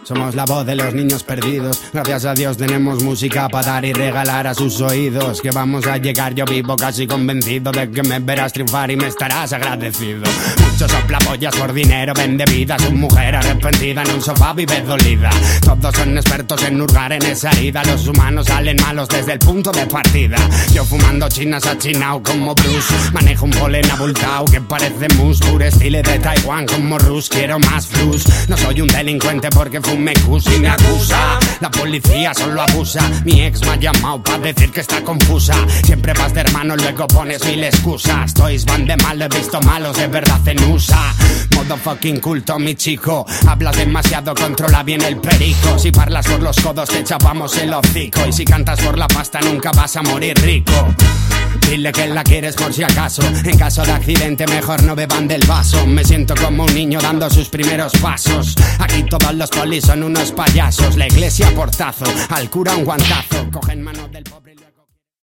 Somos la voz de los niños perdidos. Gracias a Dios tenemos música para dar y regalar a sus oídos. Que vamos a llegar, yo vivo casi convencido de que me verás triunfar y me estarás agradecido. Muchos soplapollas por dinero, vende vida. Su mujer arrepentida en un sofá vive dolida. Todos son expertos en hurgar en esa herida. Los humanos salen malos desde el punto de partida. Yo fumando chinas achinao como Bruce. Manejo un polen abultao que parece mousse. Pure estilo de Taiwán como Rus. Quiero más flus. No soy un delincuente porque me y me acusa. La policía solo abusa. Mi ex me ha llamado para decir que está confusa. Siempre vas de hermano, luego pones mil excusas. Toys van de mal, he visto malos de verdad en USA. Modo fucking culto, mi chico. Hablas demasiado, controla bien el perico. Si parlas por los codos te chapamos el hocico. Y si cantas por la pasta nunca vas a morir rico. Dile que la quieres por si acaso. En caso de accidente mejor no beban del vaso. Me siento como un niño dando sus primeros pasos. Aquí todos los polis son unos payasos. La iglesia portazo, al cura un guantazo. Cogen mano del pobre.